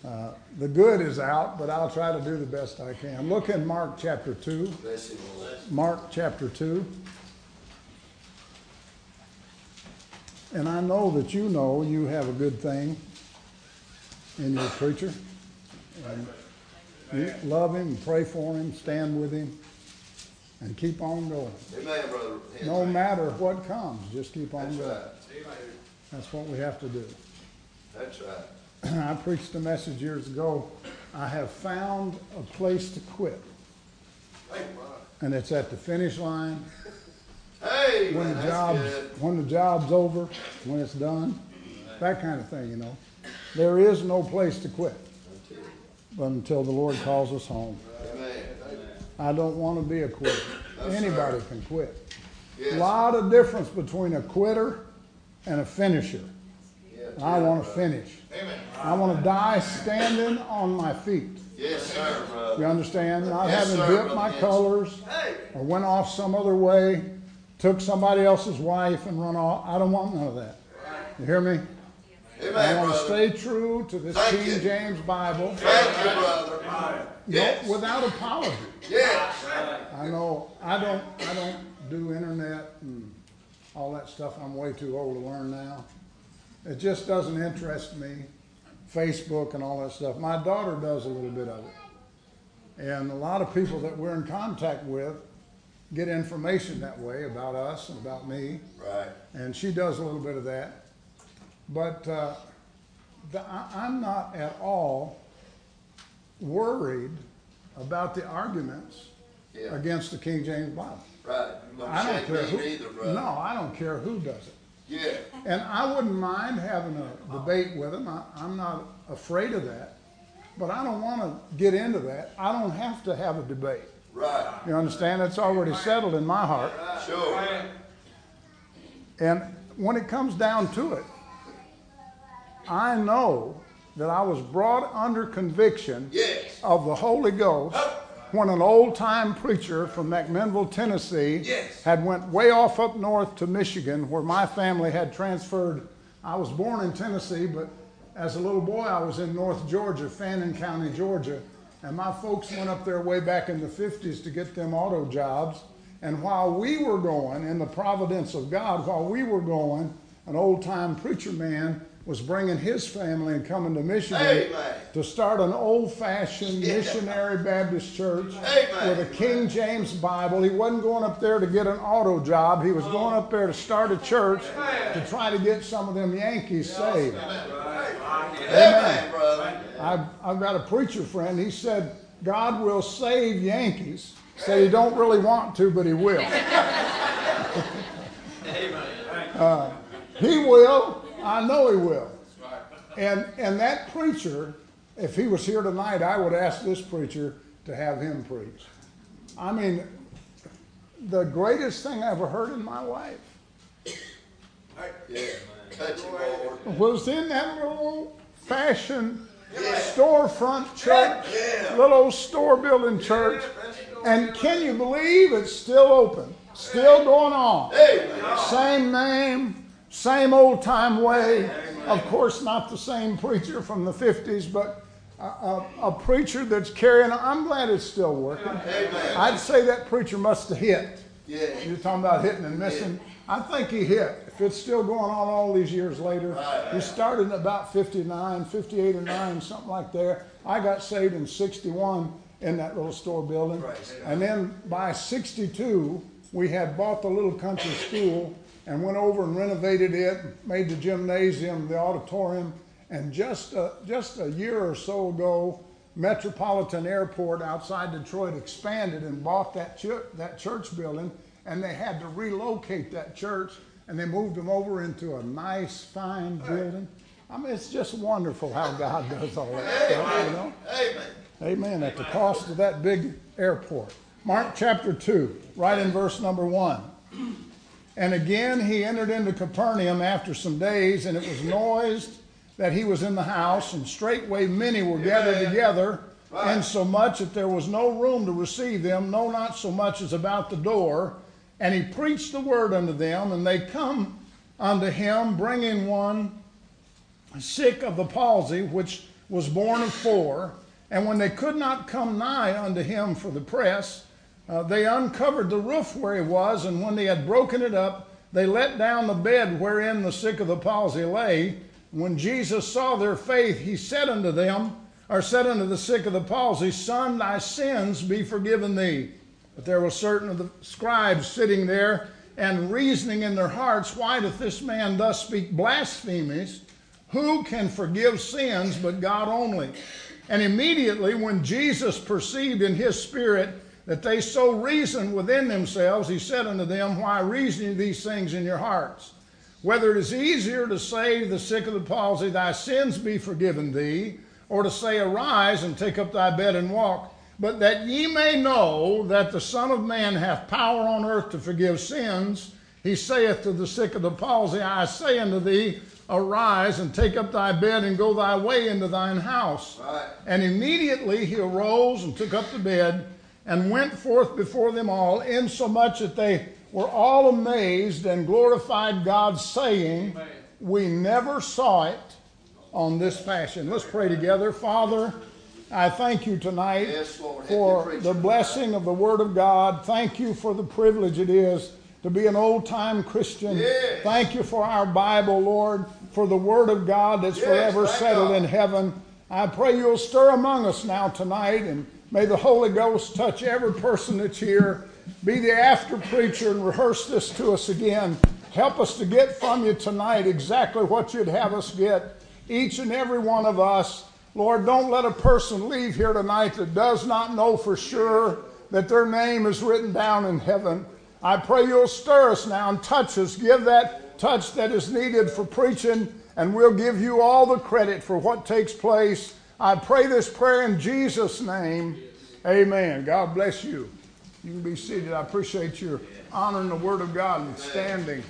The good is out, but I'll try to do the best I can. Look in Mark chapter 2. Mark chapter 2. And I know that you have a good thing in your preacher. And you love him, and pray for him, stand with him, and keep on going. Amen, brother. No matter what comes, just keep on going. Right. That's what we have to do. That's right. I preached a message years ago. I have found a place to quit. And it's at the finish line. Hey, when the job's over, when it's done, that kind of thing, There is no place to quit but until the Lord calls us home. Amen. I don't want to be a quitter. Anybody can quit. Yes. A lot of difference between a quitter and a finisher. Yes. I want to finish. Amen. I want to die standing on my feet. Yes, sir, brother. You understand? Not Yes, having sir, dipped my yes. colors or went off some other way, took somebody else's wife and run off. I don't want none of that. You hear me? Amen, I want to brother. stay true to this Thank King you. James Bible. Thank you, brother. Yes. Without apology. Yes. I know I don't do internet and all that stuff. I'm way too old to learn now. It just doesn't interest me. Facebook and all that stuff. My daughter does a little bit of it. And a lot of people that we're in contact with get information that way about us and about me. Right. And she does a little bit of that. But I'm not at all worried about the arguments against the King James Bible. Right. I don't care who. Either, brother. No, I don't care who does it. Yeah. And I wouldn't mind having a debate with them. I'm not afraid of that. But I don't want to get into that. I don't have to have a debate. Right. You understand? It's already settled in my heart. Sure. And when it comes down to it, I know that I was brought under conviction of the Holy Ghost when an old-time preacher from McMinnville, Tennessee had went way off up north to Michigan where my family had transferred. I was born in Tennessee, but as a little boy I was in North Georgia, Fannin County, Georgia, and my folks went up there way back in the 50s to get them auto jobs. And while we were going, in the providence of God, while we were going, an old-time preacher man was bringing his family and coming to Michigan to start an old-fashioned missionary Baptist church with a King James Bible. He wasn't going up there to get an auto job. He was going up there to start a church to try to get some of them Yankees saved. Amen. I've got a preacher friend. He said, God will save Yankees. Said he don't really want to, but he will. He will. I know he will. And that preacher, if he was here tonight, I would ask this preacher to have him preach. I mean, the greatest thing I ever heard in my life was in that little fashioned storefront church, little old store building church. And can you believe it's still open, still going on? Same name. Same old-time way. Of course, not the same preacher from the 50s, but a preacher that's carrying on. I'm glad it's still working. I'd say that preacher must have hit. You're talking about hitting and missing. I think he hit. If it's still going on all these years later. He started in about 59, 58 or 9, something like that. I got saved in 61 in that little store building. And then by 62, we had bought the little country school and went over and renovated it, made the gymnasium, the auditorium, and just a year or so ago, Metropolitan Airport outside Detroit expanded and bought that church building, and they had to relocate that church, and they moved them over into a nice, fine building. I mean, it's just wonderful how God does all that stuff, you know? Amen. At the cost of that big airport. Mark chapter 2, right in verse number 1. And again he entered into Capernaum after some days, and it was noised that he was in the house, and straightway many were gathered together, insomuch that there was no room to receive them, no, not so much as about the door. And he preached the word unto them, and they come unto him, bringing one sick of the palsy, which was born of 4. And when they could not come nigh unto him for the press, they uncovered the roof where he was, and when they had broken it up, they let down the bed wherein the sick of the palsy lay. When Jesus saw their faith, he said unto the sick of the palsy, Son, thy sins be forgiven thee. But there were certain of the scribes sitting there, and reasoning in their hearts, Why doth this man thus speak blasphemies? Who can forgive sins but God only? And immediately when Jesus perceived in his spirit that they so reasoned within themselves, he said unto them, Why reason ye these things in your hearts? Whether it is easier to say to the sick of the palsy, Thy sins be forgiven thee, or to say, Arise and take up thy bed and walk. But that ye may know that the Son of Man hath power on earth to forgive sins, he saith to the sick of the palsy, I say unto thee, Arise and take up thy bed and go thy way into thine house. Right. And immediately he arose and took up the bed and went forth before them all, insomuch that they were all amazed and glorified God, saying, Amen. We never saw it on this fashion. Let's pray together. Father, I thank you tonight for the blessing of the Word of God. Thank you for the privilege it is to be an old-time Christian. Yes. Thank you for our Bible, Lord, for the Word of God that's forever settled in heaven. I pray you'll stir among us now tonight, and may the Holy Ghost touch every person that's here. Be the after preacher and rehearse this to us again. Help us to get from you tonight exactly what you'd have us get, each and every one of us. Lord, don't let a person leave here tonight that does not know for sure that their name is written down in heaven. I pray you'll stir us now and touch us. Give that touch that is needed for preaching, and we'll give you all the credit for what takes place. I pray this prayer in Jesus' name. Amen. God bless you. You can be seated. I appreciate your honoring the Word of God and standing.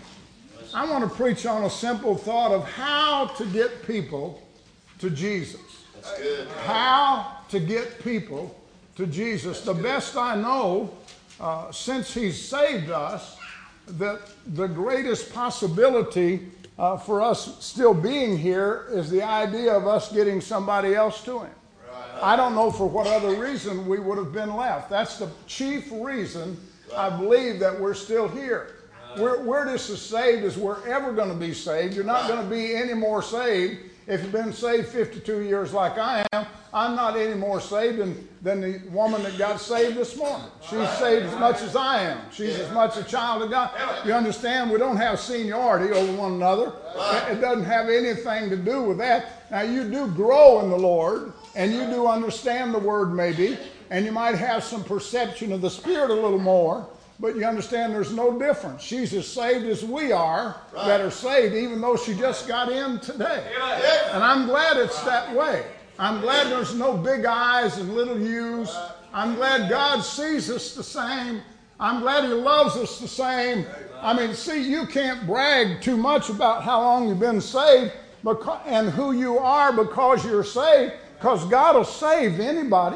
I want to preach on a simple thought of how to get people to Jesus. That's good. How to get people to Jesus. The best I know, since He's saved us, that the greatest possibility for us still being here is the idea of us getting somebody else to Him. I don't know for what other reason we would have been left. That's the chief reason I believe that we're still here. We're just as saved as we're ever going to be saved. You're not going to be any more saved if you've been saved 52 years like I am. I'm not any more saved than the woman that got saved this morning. She's saved as much as I am. She's as much a child of God. You understand? We don't have seniority over one another. It doesn't have anything to do with that. Now, you do grow in the Lord, and you do understand the Word maybe, and you might have some perception of the Spirit a little more, but you understand there's no difference. She's as saved as we are that are saved, even though she just got in today. And I'm glad it's that way. I'm glad there's no big I's and little U's. I'm glad God sees us the same. I'm glad He loves us the same. I mean, see, you can't brag too much about how long you've been saved and who you are because you're saved, because God will save anybody.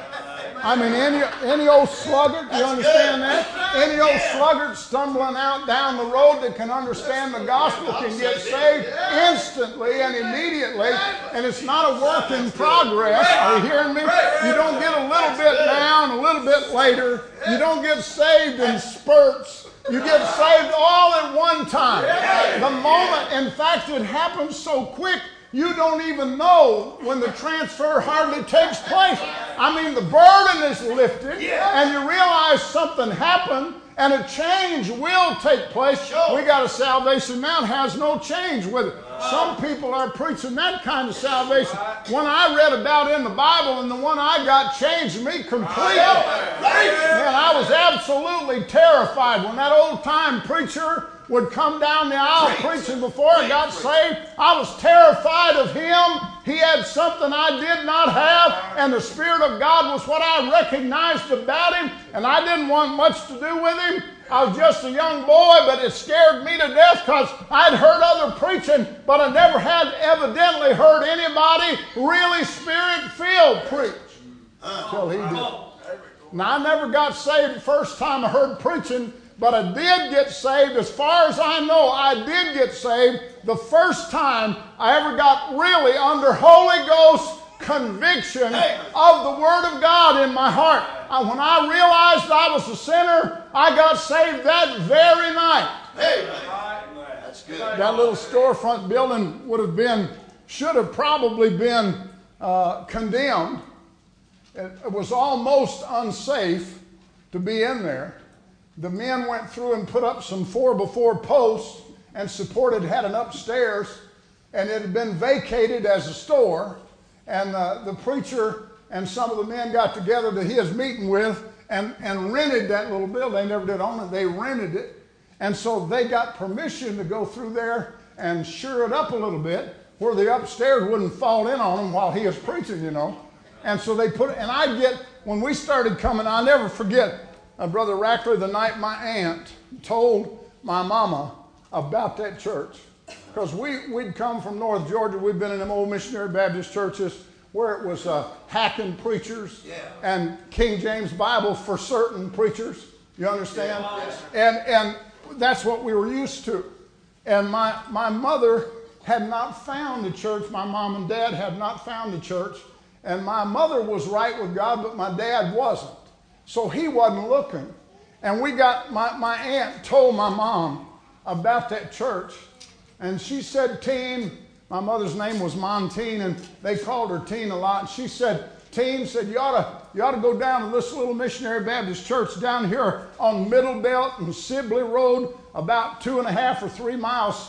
I mean, any old sluggard, you understand that? Any old sluggard stumbling out down the road that can understand the gospel can get saved instantly and immediately, and it's not a work in progress. Are you hearing me? You don't get a little bit now and a little bit later. You don't get saved in spurts. You get saved all at one time. The moment, in fact, it happens so quick, you don't even know when the transfer hardly takes place. I mean, the burden is lifted, and you realize something happened, and a change will take place. We got a salvation now that has no change with it. Some people are preaching that kind of salvation. One I read about in the Bible and the one I got changed me completely. Man, I was absolutely terrified when that old-time preacher would come down the aisle preaching before I got saved. I was terrified of him. He had something I did not have, and the Spirit of God was what I recognized about him, and I didn't want much to do with him. I was just a young boy, but it scared me to death because I'd heard other preaching, but I never had evidently heard anybody really Spirit-filled preach until he did. Now, I never got saved the first time I heard preaching, but I did get saved. As far as I know, I did get saved the first time I ever got really under Holy Ghost conviction of the Word of God in my heart. When I realized I was a sinner, I got saved that very night. That's good. That little storefront building should have probably been condemned. It was almost unsafe to be in there. The men went through and put up some 4x4 posts and had an upstairs, and it had been vacated as a store. And the preacher and some of the men got together that he was meeting with and rented that little building. They never did own it. They rented it. And so they got permission to go through there and sure it up a little bit where the upstairs wouldn't fall in on them while he was preaching, you know. And so they when we started coming, I'll never forget, Brother Rackler, the night my aunt told my mama about that church. Because we'd come from North Georgia. We'd been in them old missionary Baptist churches where it was hacking preachers and King James Bible for certain preachers. You understand? And that's what we were used to. And my mother had not found the church. My mom and dad had not found the church. And my mother was right with God, but my dad wasn't. So he wasn't looking. And my aunt told my mom about that church. And she said, Teen, my mother's name was Montine, and they called her Teen a lot. And she said, Teen, you ought to go down to this little missionary Baptist church down here on Middle Belt and Sibley Road, about 2.5 or 3 miles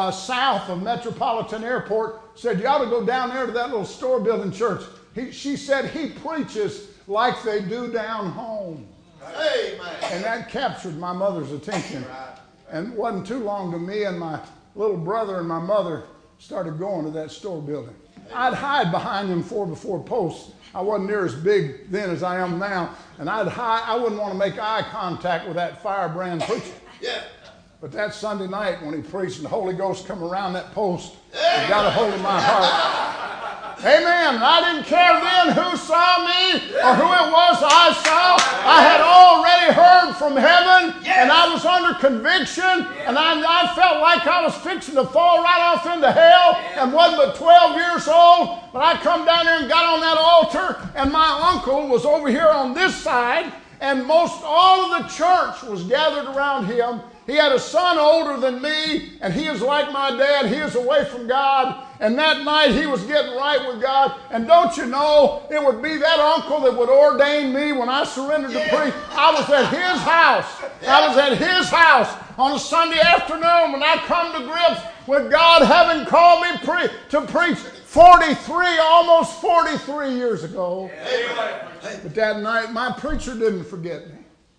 south of Metropolitan Airport. Said, you ought to go down there to that little store building church. She said he preaches like they do down home. Amen. And that captured my mother's attention. And it wasn't too long to me and my little brother and my mother started going to that store building. I'd hide behind them 4x4 posts. I wasn't near as big then as I am now. And I'd hide. I wouldn't want to make eye contact with that firebrand preacher. Yeah. But that Sunday night when he preached and the Holy Ghost come around that post and got a hold of my heart. Amen. I didn't care then who saw me or who it was I saw. I had already heard from heaven, and I was under conviction, and I felt like I was fixing to fall right off into hell and wasn't but 12 years old. But I come down there and got on that altar, and my uncle was over here on this side, and most all of the church was gathered around him. He had a son older than me, and he was like my dad. He was away from God. And that night he was getting right with God. And don't you know, it would be that uncle that would ordain me when I surrendered to preach. I was at his house. I was at his house on a Sunday afternoon when I come to grips with God having called me to preach 43, almost 43 years ago. But that night, my preacher didn't forget me.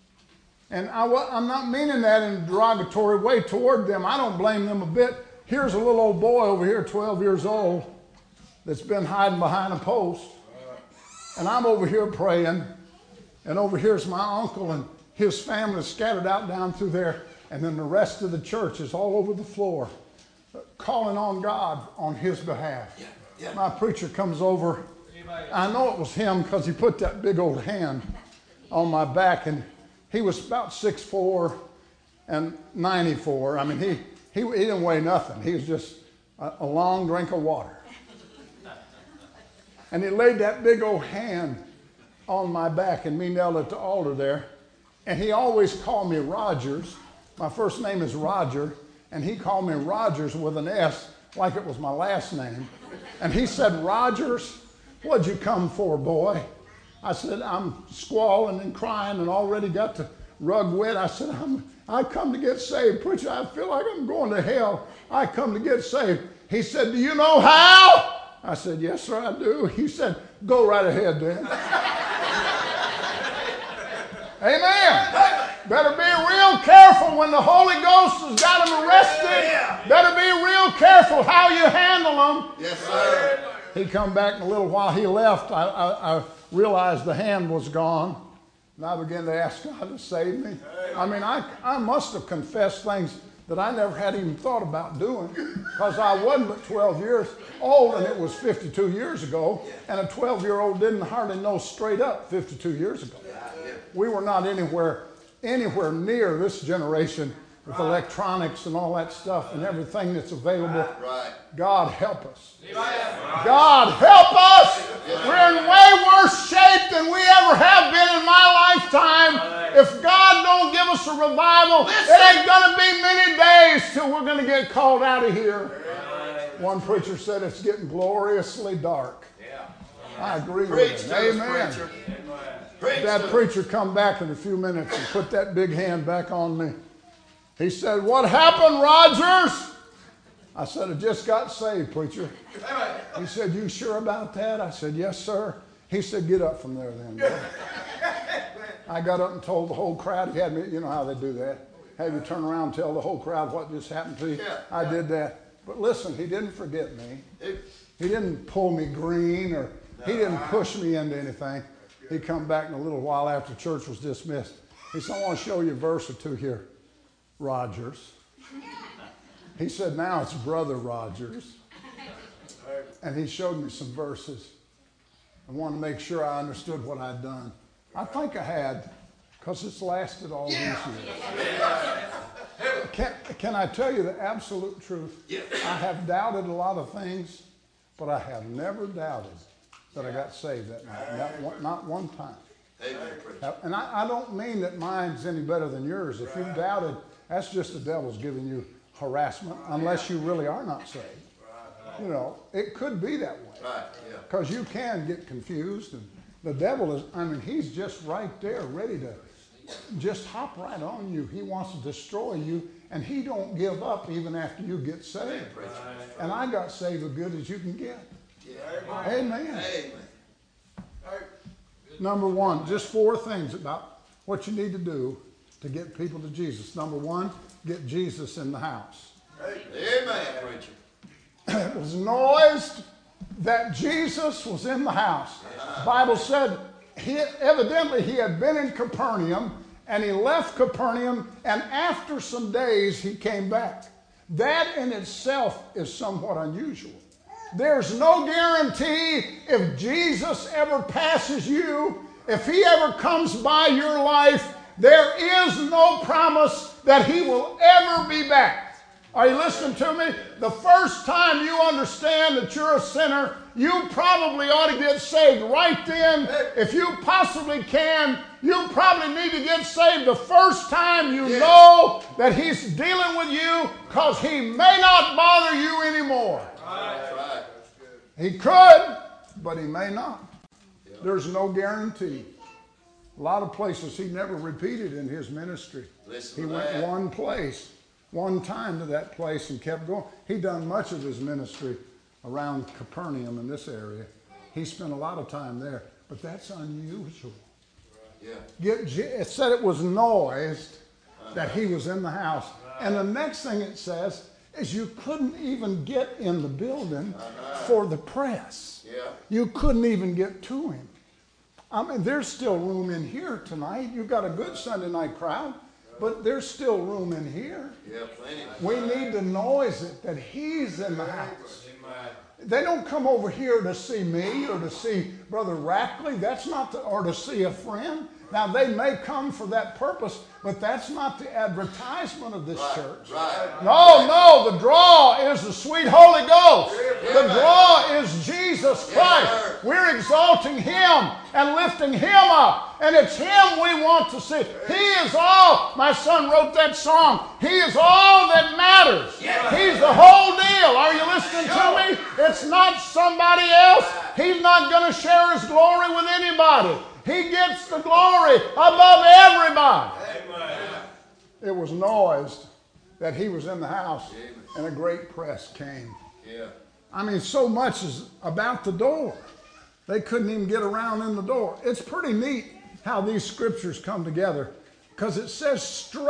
And I'm not meaning that in a derogatory way toward them. I don't blame them a bit. Here's a little old boy over here, 12 years old, that's been hiding behind a post. And I'm over here praying. And over here's my uncle and his family scattered out down through there. And then the rest of the church is all over the floor calling on God on his behalf. My preacher comes over. I know it was him because he put that big old hand on my back. And he was about 6'4" and 94. I mean, he didn't weigh nothing. He was just a long drink of water. And he laid that big old hand on my back and me knelt at the altar there. And he always called me Rogers. My first name is Roger. And he called me Rogers with an S like it was my last name. And he said, Rogers, what'd you come for, boy? I said, I'm squalling and crying and already got the rug wet. I said, I come to get saved. Preacher, I feel like I'm going to hell. I come to get saved. He said, do you know how? I said, yes, sir, I do. He said, go right ahead then. Amen. Better be real careful when the Holy Ghost has got them arrested. Better be real careful how you handle them. Yes, sir. He come back in a little while. He left. I realized the hand was gone. And I began to ask God to save me. I mean, I must have confessed things that I never had even thought about doing because I wasn't but 12 years old and it was 52 years ago. And a 12-year-old didn't hardly know straight up 52 years ago. We were not anywhere near this generation with electronics and all that stuff and everything that's available. Right. God help us. God help us. We're in way worse shape than we ever have been in my lifetime. If God don't give us a revival, it ain't going to be many days till we're going to get called out of here. One preacher said it's getting gloriously dark. I agree with him. Amen. That preacher come back in a few minutes and put that big hand back on me. He said, "What happened, Rogers?" I said, "I just got saved, preacher." He said, "You sure about that?" I said, "Yes, sir." He said, "Get up from there then, boy." I got up and told the whole crowd. He had me, you know how they do that. Have you turn around and tell the whole crowd what just happened to you? I did that. But listen, he didn't forget me. He didn't pull me green or he didn't push me into anything. He come back in a little while after church was dismissed. He said, "I want to show you a verse or two here, Rogers." He said, "Now it's Brother Rogers." And he showed me some verses. I wanted to make sure I understood what I'd done. I think I had, because it's lasted all these years. Can I tell you the absolute truth? I have doubted a lot of things, but I have never doubted that I got saved that night. Not one time. And I don't mean that mine's any better than yours. If you've doubted, that's just the devil's giving you harassment, unless you really are not saved. You know, it could be that way. Because you can get confused. And the devil is, I mean, he's just right there ready to just hop right on you. He wants to destroy you. And he don't give up even after you get saved. And I got saved as good as you can get. Amen. Number one, just 4 things about what you need to do to get people to Jesus. Number 1, get Jesus in the house. Amen. It was noised that Jesus was in the house. The Bible said evidently he had been in Capernaum, and he left Capernaum, and after some days he came back. That in itself is somewhat unusual. There's no guarantee if Jesus ever passes you, if he ever comes by your life, there is no promise that he will ever be back. Are you listening to me? The first time you understand that you're a sinner, you probably ought to get saved right then. If you possibly can, you probably need to get saved the first time you know that he's dealing with you, because he may not bother you anymore. He could, but he may not. There's no guarantee. A lot of places he never repeated in his ministry. He went one place, one time to that place and kept going. He done much of his ministry around Capernaum in this area. He spent a lot of time there, but that's unusual. It said it was noised that he was in the house. And the next thing it says is you couldn't even get in the building for the press. You couldn't even get to him. I mean, there's still room in here tonight. You've got a good Sunday night crowd, but there's still room in here. We need to noise it that he's in the house. They don't come over here to see me or to see Brother Rackley. That's not or to see a friend. Now, they may come for that purpose, but that's not the advertisement of this church. No, the draw is the sweet Holy Ghost. The draw is Jesus Christ. We're exalting him and lifting him up, and it's him we want to see. He is all. My son wrote that song. He is all that matters. He's the whole deal. Are you listening to me? It's not somebody else. He's not going to share his glory with anybody. He gets the glory above everybody. Amen. It was noised that he was in the house, and a great press came. I mean, so much is about the door. They couldn't even get around in the door. It's pretty neat how these scriptures come together, because it says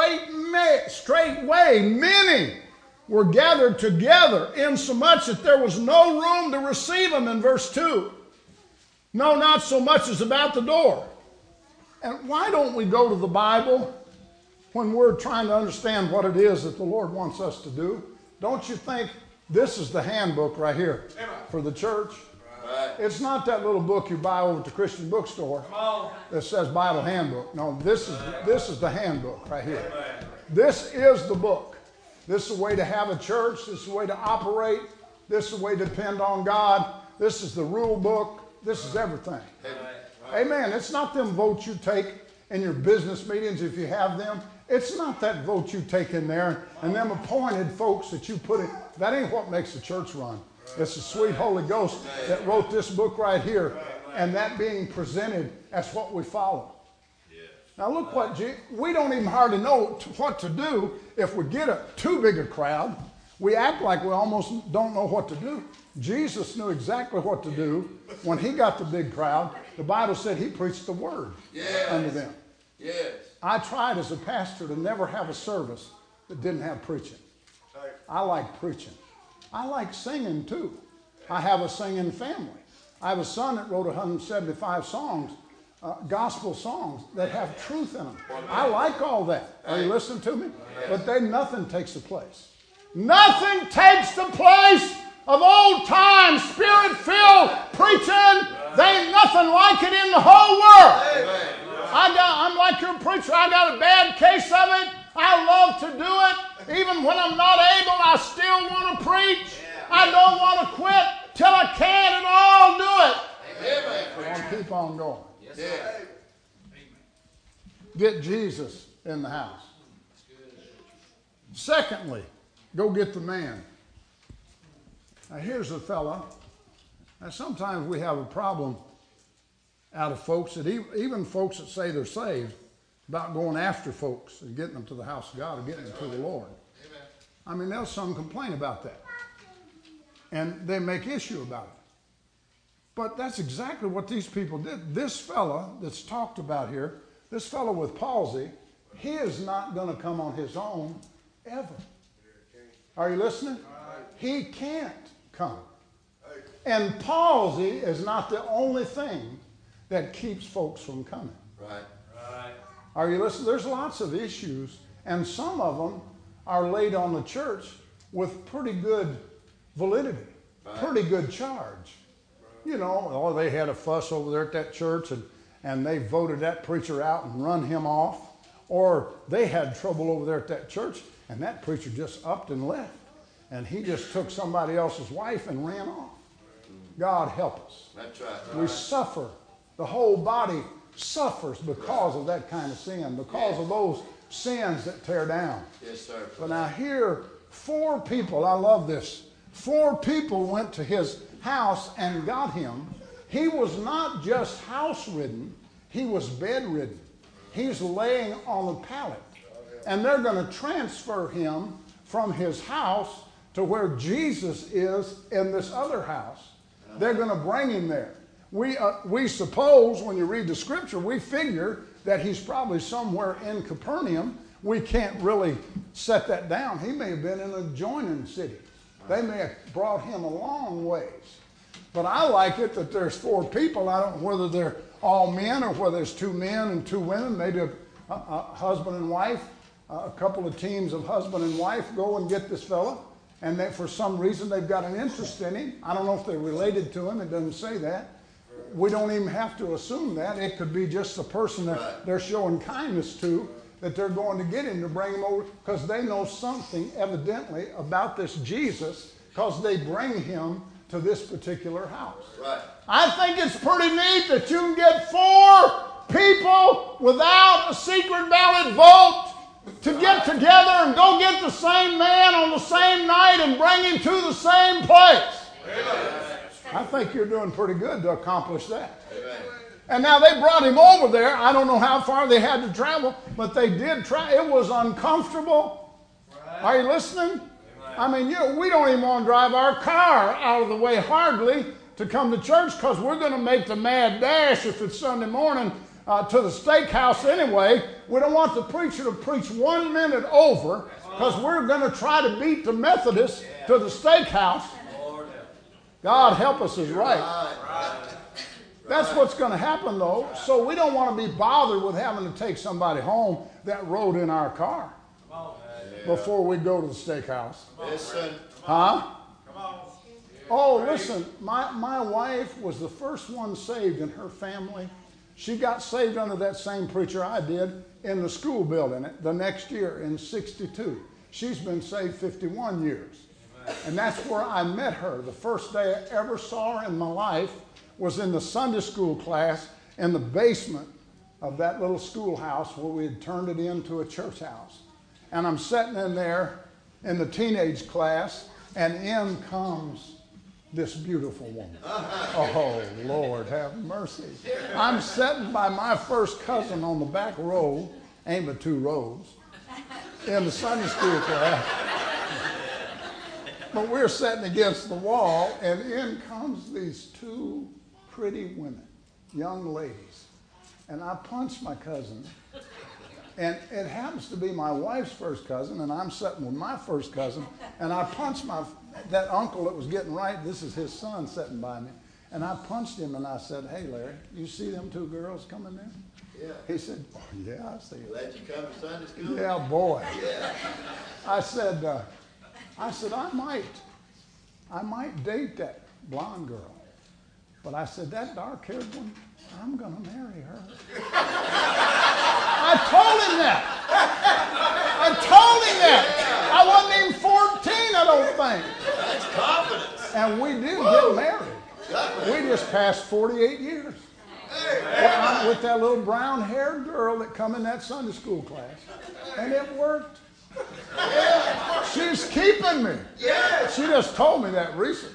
straightway many were gathered together, insomuch that there was no room to receive them in verse 2. No, not so much as about the door. And why don't we go to the Bible when we're trying to understand what it is that the Lord wants us to do? Don't you think this is the handbook right here for the church? It's not that little book you buy over at the Christian bookstore that says Bible handbook. No, this is the handbook right here. This is the book. This is the way to have a church. This is the way to operate. This is the way to depend on God. This is the rule book. This is everything. Amen. It's not them votes you take in your business meetings if you have them. It's not that vote you take in there and them appointed folks that you put in. That ain't what makes the church run. It's the sweet Holy Ghost that wrote this book right here, and that being presented as what we follow. Now look what, we don't even hardly know what to do if we get a too big a crowd. We act like we almost don't know what to do. Jesus knew exactly what to do when he got the big crowd. The Bible said he preached the word unto them. Yes. I tried as a pastor to never have a service that didn't have preaching. I like preaching. I like singing too. I have a singing family. I have a son that wrote 175 songs, gospel songs that have truth in them. I like all that. Are you listening to me? But nothing takes the place. Nothing takes the place of old time, spirit-filled preaching. There ain't nothing like it in the whole world. I'm like your preacher. I got a bad case of it. I love to do it. Even when I'm not able, I still want to preach. I don't want to quit till I can, and I'll do it. I'll keep on going. Get Jesus in the house. Secondly, go get the man. Now here's a fella. Now sometimes we have a problem out of folks, that even folks that say they're saved, about going after folks and getting them to the house of God or getting them to the Lord. Amen. I mean, there's some complain about that. And they make issue about it. But that's exactly what these people did. This fella that's talked about here, this fella with palsy, he is not going to come on his own ever. Are you listening? He can't come. And palsy is not the only thing that keeps folks from coming. Right. Are you listening? There's lots of issues, and some of them are laid on the church with pretty good validity, pretty good charge. You know, they had a fuss over there at that church, and they voted that preacher out and run him off. Or they had trouble over there at that church, and that preacher just upped and left. And he just took somebody else's wife and ran off. God help us. That's right. We suffer. The whole body suffers because of that kind of sin, because of those sins that tear down. Yes, sir. But now here, 4 people, I love this. 4 people went to his house and got him. He was not just house-ridden, he was bedridden. He's laying on a pallet. And they're going to transfer him from his house to where Jesus is in this other house. They're going to bring him there. We suppose, when you read the scripture, we figure that he's probably somewhere in Capernaum. We can't really set that down. He may have been in an adjoining city. They may have brought him a long ways. But I like it that there's 4 people. I don't know whether they're all men or whether there's 2 men and 2 women. Maybe a husband and wife, a couple of teams of husband and wife go and get this fella. And they, for some reason, they've got an interest in him. I don't know if they're related to him. It doesn't say that. We don't even have to assume that. It could be just the person that they're showing kindness to, that they're going to get him to bring him over because they know something evidently about this Jesus, because they bring him to this particular house. Right. I think it's pretty neat that you can get 4 people without a secret ballot vote to get together and go get the same man on the same night and bring him to the same place. Amen. I think you're doing pretty good to accomplish that. Amen. And now they brought him over there. I don't know how far they had to travel, but they did try. It was uncomfortable. Right. Are you listening? Amen. I mean, we don't even want to drive our car out of the way hardly to come to church because we're going to make the mad dash if it's Sunday morning to the steakhouse anyway. We don't want the preacher to preach 1 minute over because we're going to try to beat the Methodists to the steakhouse. God help us is right. That's what's going to happen, though. So we don't want to be bothered with having to take somebody home that rode in our car before we go to the steakhouse. Huh? Oh, listen, my wife was the first one saved in her family. She got saved under that same preacher I did in the school building the next year in 62. She's been saved 51 years. And that's where I met her. The first day I ever saw her in my life was in the Sunday school class in the basement of that little schoolhouse where we had turned it into a church house. And I'm sitting in there in the teenage class, and in comes this beautiful woman. Oh, Lord, have mercy. I'm sitting by my first cousin on the back row, ain't but 2 rows, in the Sunday school class. But we're sitting against the wall, and in comes these 2 pretty women, young ladies. And I punched my cousin. And it happens to be my wife's first cousin, and I'm sitting with my first cousin, and I punched that uncle that was getting right. This is his son sitting by me. And I punched him, and I said, "Hey, Larry, you see them 2 girls coming there?" Yeah. He said, "Oh, yeah, I see it." Glad you come to Sunday school. Yeah, boy. Yeah. I said, I might date that blonde girl. But I said, that dark-haired one, I'm going to marry her. I told him that. I wasn't even 14, I don't think. That's confidence. And we did get married. We just passed 48 years. With that little brown-haired girl that come in that Sunday school class. And it worked. She's keeping me. She just told me that recently.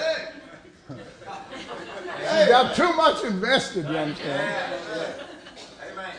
She got too much invested, you understand? Amen.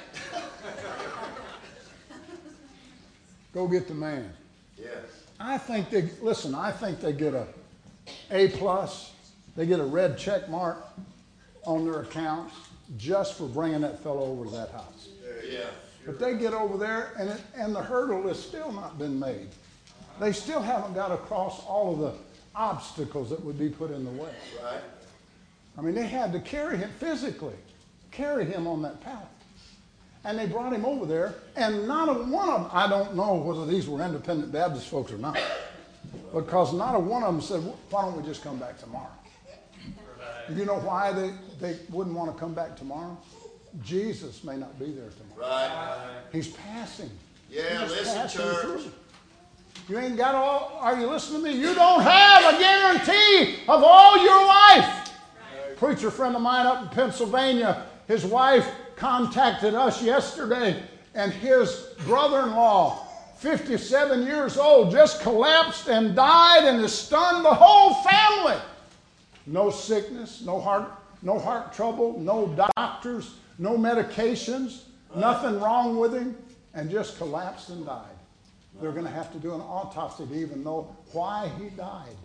Go get the man. Yes. I think they get a A+. They get a red check mark on their accounts just for bringing that fellow over to that house. Yeah. But they get over there, and the hurdle has still not been made. They still haven't got across all of the obstacles that would be put in the way. Right. I mean, they had to carry him physically, carry him on that pallet. And they brought him over there, and not a one of them, I don't know whether these were independent Baptist folks or not, because not a one of them said, why don't we just come back tomorrow? You know why they wouldn't want to come back tomorrow? Jesus may not be there tomorrow. Right. He's passing. Yeah, listen, church. Through. You ain't got all, are you listening to me? You don't have a guarantee of all your life. Preacher friend of mine up in Pennsylvania, his wife contacted us yesterday, and his brother-in-law, 57 years old, just collapsed and died and has stunned the whole family. No sickness, no heart trouble, no doctors, no medications, nothing wrong with him, and just collapsed and died. They're going to have to do an autopsy to even know why he died.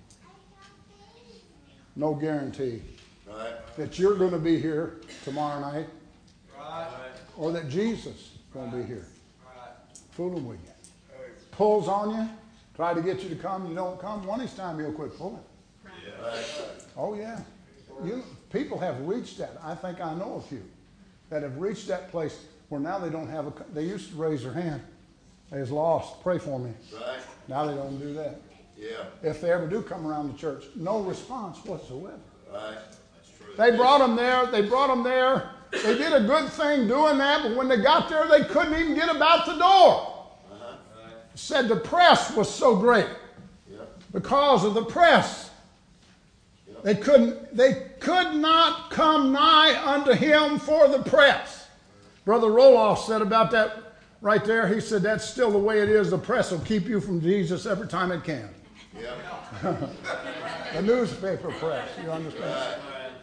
No guarantee that you're going to be here tomorrow night, or that Jesus is going to be here. Fooling with you. Pulls on you, try to get you to come, you don't come. One of these times he'll quit pulling. Oh yeah. People have reached that. I think I know a few that have reached that place where now they don't have they used to raise their hand. They was lost. Pray for me. Right. Now they don't do that. Yeah. If they ever do come around the church, no response whatsoever. Right. That's true. They brought them there. They did a good thing doing that, but when they got there, they couldn't even get about the door. Said the press was so great. Because of the press. They could not come nigh unto him for the press. Brother Roloff said about that right there, he said, that's still the way it is. The press will keep you from Jesus every time it can. Yeah. The newspaper press, you understand?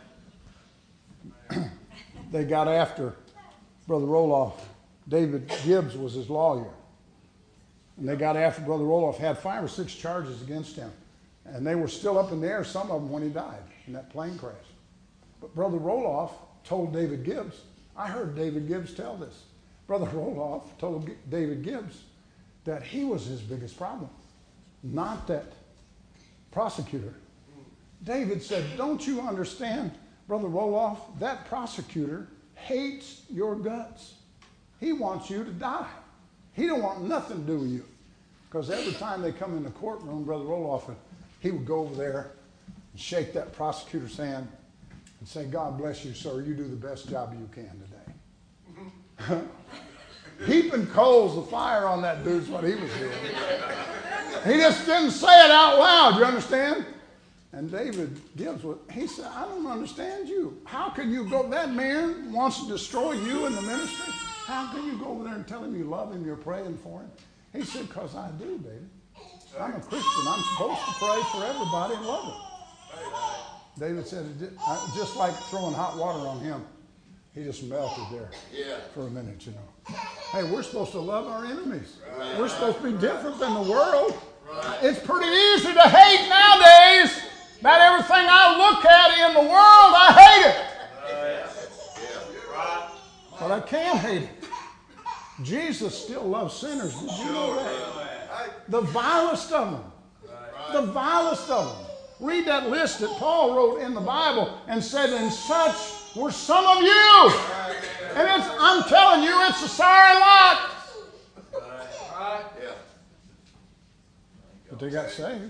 They got after Brother Roloff. David Gibbs was his lawyer. And they got after Brother Roloff, had 5 or 6 charges against him. And they were still up in the air, some of them, when he died in that plane crash. But Brother Roloff told David Gibbs, I heard David Gibbs tell this. Brother Roloff told David Gibbs that he was his biggest problem, not that prosecutor. David said, don't you understand, Brother Roloff, that prosecutor hates your guts. He wants you to die. He don't want nothing to do with you. Because every time they come in the courtroom, Brother Roloff, he would go over there and shake that prosecutor's hand and say, God bless you, sir. You do the best job you can today. Heaping coals of fire on that dude's what he was doing. He just didn't say it out loud, you understand? And David Gibbs, he said, I don't understand you. How can you go, that man wants to destroy you in the ministry. How can you go over there and tell him you love him, you're praying for him? He said, because I do, David. I'm a Christian. I'm supposed to pray for everybody and love them. David said, just like throwing hot water on him, he just melted there for a minute, you know. Hey, we're supposed to love our enemies. We're supposed to be different than the world. It's pretty easy to hate nowadays. About everything I look at in the world, I hate it. But I can't hate it. Jesus still loves sinners. Did you know that? The vilest of them. The vilest of them. Read that list that Paul wrote in the Bible and said, and such were some of you. And I'm telling you, it's a sorry lot. But they got saved.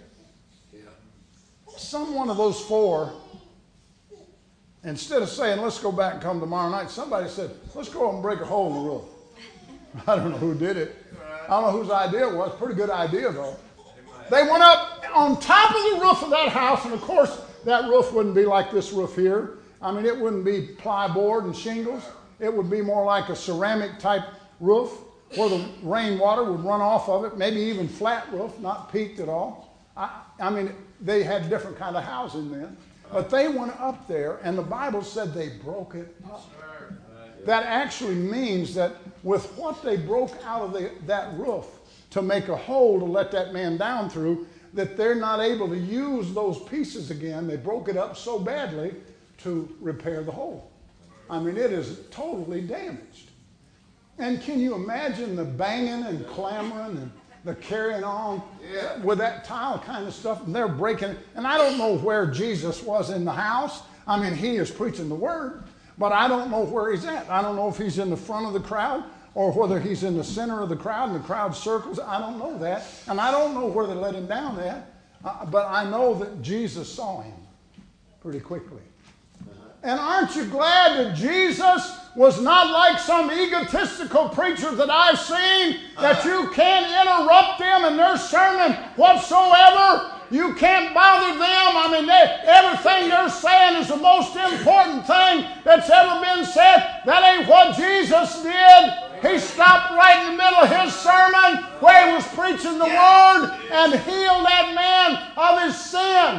Some one of those four, instead of saying, let's go back and come tomorrow night, somebody said, let's go and break a hole in the roof. I don't know who did it. I don't know whose idea it was. Pretty good idea, though. They went up on top of the roof of that house, and of course, that roof wouldn't be like this roof here. I mean, it wouldn't be plyboard and shingles. It would be more like a ceramic type roof where the rainwater would run off of it, maybe even flat roof, not peaked at all. I mean, they had different kind of housing then. But they went up there, and the Bible said they broke it up. That actually means that with what they broke out of that roof to make a hole to let that man down through, that they're not able to use those pieces again. They broke it up so badly to repair the hole. I mean, it is totally damaged. And can you imagine the banging and clamoring and the carrying on with that tile kind of stuff? And they're breaking it. And I don't know where Jesus was in the house. I mean, he is preaching the word, but I don't know where he's at. I don't know if he's in the front of the crowd or whether he's in the center of the crowd and the crowd circles. I don't know that. And I don't know where they let him down at. But I know that Jesus saw him pretty quickly. And aren't you glad that Jesus was not like some egotistical preacher that I've seen, that you can't interrupt them in their sermon whatsoever? You can't bother them. I mean, everything they're saying is the most important thing that's ever been said. That ain't what Jesus did. He stopped right in the middle of his sermon where he was preaching the word and healed that man of his sin.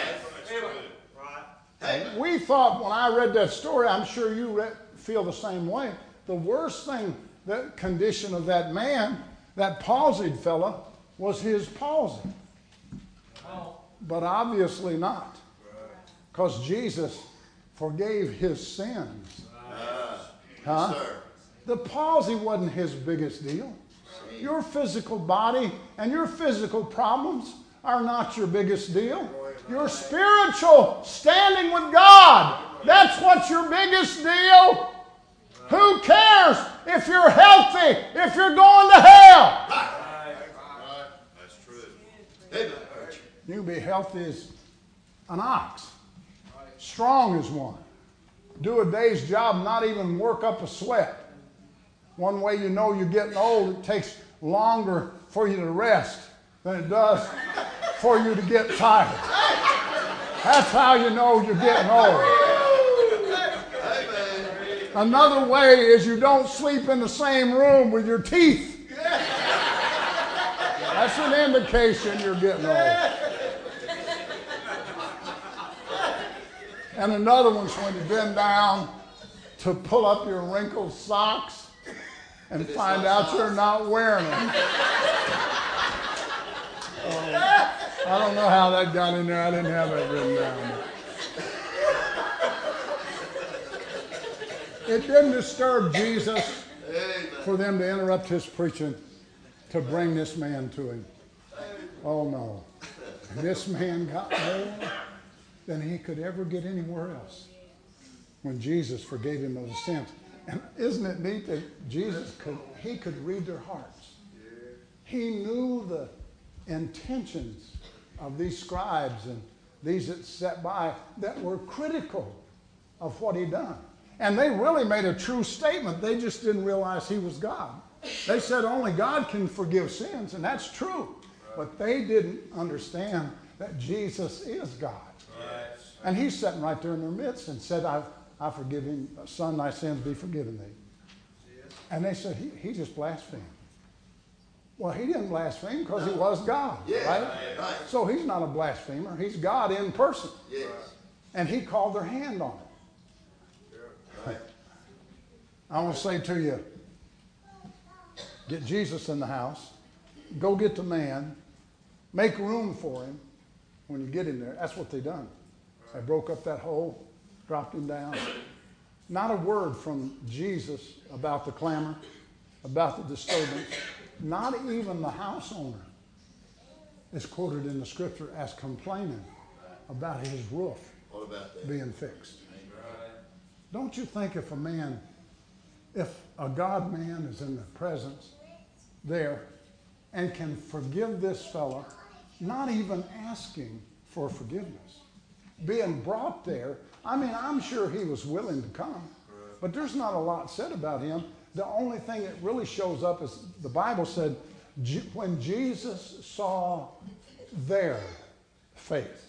We thought, when I read that story, I'm sure you feel the same way. The worst thing, the condition of that man, that palsied fella, was his palsy. But obviously not. Because Jesus forgave his sins. Huh? The palsy wasn't his biggest deal. Your physical body and your physical problems are not your biggest deal. Your spiritual standing with God, that's what's your biggest deal. Who cares if you're healthy, if you're going to hell? That's true. You can be healthy as an ox, strong as one. Do a day's job, not even work up a sweat. One way you know you're getting old, it takes longer for you to rest than it does for you to get tired. That's how you know you're getting old. Another way is you don't sleep in the same room with your teeth. That's an indication you're getting old. And another one's when you bend down to pull up your wrinkled socks and find out you're not wearing them. I don't know how that got in there. I didn't have that written down. It didn't disturb Jesus for them to interrupt his preaching to bring this man to him. Oh no. This man got more than he could ever get anywhere else when Jesus forgave him of his sins. And isn't it neat that Jesus could read their hearts? He knew the intentions of these scribes and these that sat by that were critical of what he done. And they really made a true statement. They just didn't realize he was God. They said only God can forgive sins, and that's true. But they didn't understand that Jesus is God. Yes. And he's sitting right there in their midst and said, I forgive him. Son, thy sins be forgiven thee. Yes. And they said, he just blasphemed. Well, he didn't blaspheme because he was God, right? Right. So he's not a blasphemer. He's God in person. Yes. And he called their hand on it. Right. I want to say to you, get Jesus in the house. Go get the man. Make room for him when you get in there. That's what they done. They broke up that hole, dropped him down. Not a word from Jesus about the clamor, about the disturbance. Not even the house owner is quoted in the scripture as complaining about his roof What about that? being fixed. Don't you think if a God man is in the presence there and can forgive this fella, not even asking for forgiveness, being brought there, I mean, I'm sure he was willing to come, but there's not a lot said about him. The only thing that really shows up is the Bible said when Jesus saw their faith,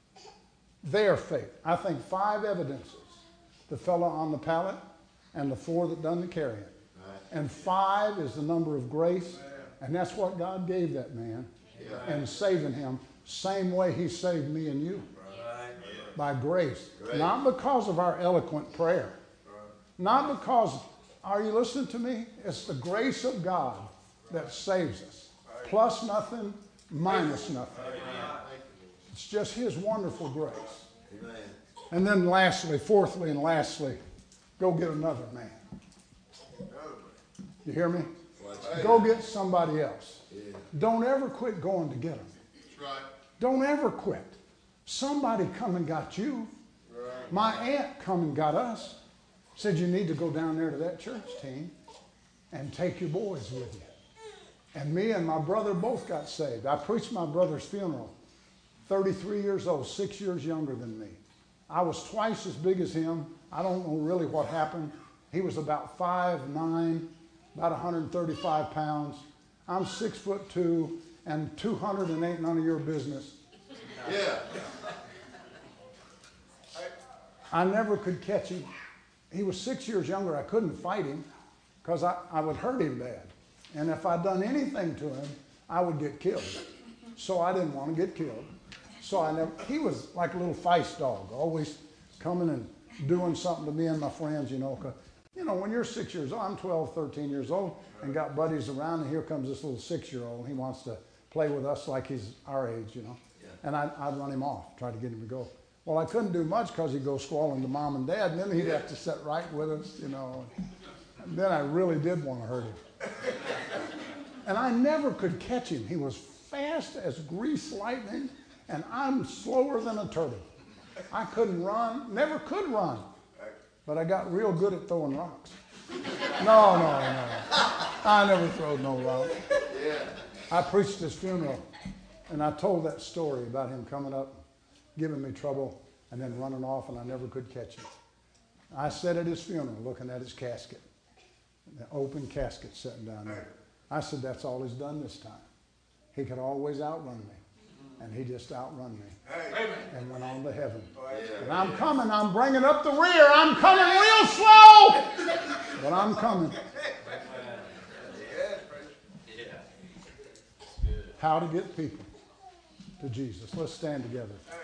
I think 5 evidences. The fellow on the pallet and the 4 that done the carrying. And 5 is the number of grace. And that's what God gave that man in saving him. Same way he saved me and you. By grace. Not because of our eloquent prayer. Not because, are you listening to me? It's the grace of God that saves us. Plus nothing, minus nothing. It's just his wonderful grace. Amen. And then fourthly and lastly, go get another man. You hear me? Go get somebody else. Yeah. Don't ever quit going to get them. That's right. Don't ever quit. Somebody come and got you. Right. My aunt come and got us. Said you need to go down there to that church team and take your boys with you. And me and my brother both got saved. I preached my brother's funeral. 33 years old, 6 years younger than me. I was twice as big as him. I don't know really what happened. He was about 5'9", about 135 pounds. I'm 6'2", and 200 ain't none of your business. Yeah. I never could catch him. He was 6 years younger. I couldn't fight him because I would hurt him bad. And if I'd done anything to him, I would get killed. So I didn't want to get killed. So he was like a little feist dog, always coming and doing something to me and my friends, you know. 'Cause, you know, when you're 6 years old, I'm 12, 13 years old, and got buddies around, and here comes this little 6-year-old. He wants to play with us like he's our age, you know. Yeah. And I'd run him off, try to get him to go. Well, I couldn't do much because he'd go squalling to mom and dad, and then he'd have to sit right with us, you know. And then I really did want to hurt him. And I never could catch him. He was fast as grease lightning, and I'm slower than a turtle. I couldn't run, never could run. But I got real good at throwing rocks. No. I never throwed no rock. Yeah. I preached his funeral, and I told that story about him coming up, giving me trouble, and then running off, and I never could catch him. I sat at his funeral looking at his casket, the open casket sitting down there. I said, that's all he's done this time. He could always outrun me, and he just outrun me and went on to heaven. And I'm coming. I'm bringing up the rear. I'm coming real slow, but I'm coming. How to get people to Jesus. Let's stand together.